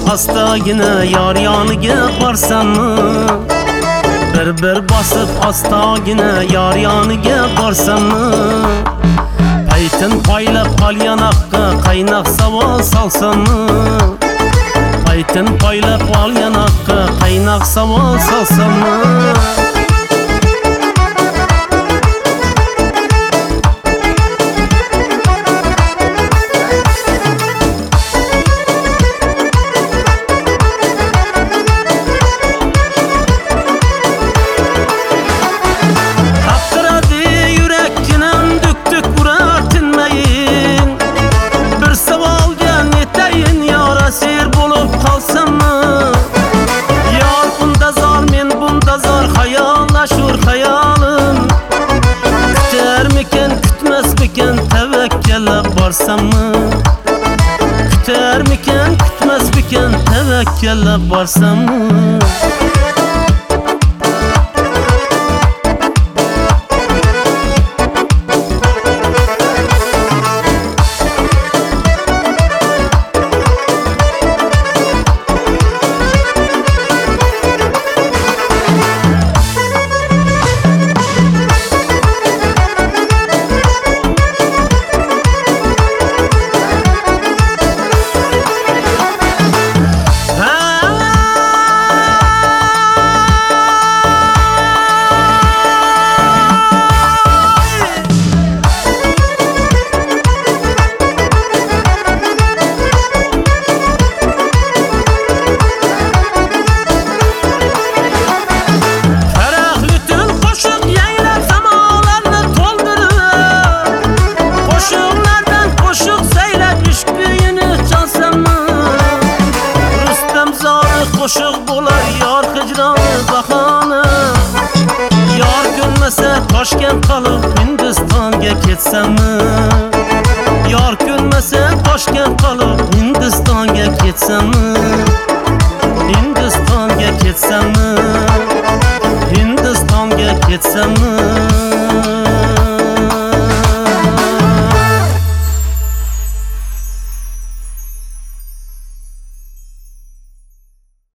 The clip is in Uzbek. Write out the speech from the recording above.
astagina yar yoniga borsammi? Bir bosib astagina yar yoniga borsammi? Paytin poylab qol yanoqqa qaynoq savol solsammi? Paytin poylab qol yanoqqa qaynoq savol solsammi? Borsammi? Kutarmikan, kutmasmikan, tavakkallab borsammi? Qo'shiq bo'lar yor hijroni bahona. Yor ko'nmasa Toshkent qolib Hindistonga ketsammi? Yor ko'nmasa Toshkent qolib Hindistonga ketsammi? Hindistonga ketsammi? Hindistonga ketsammi?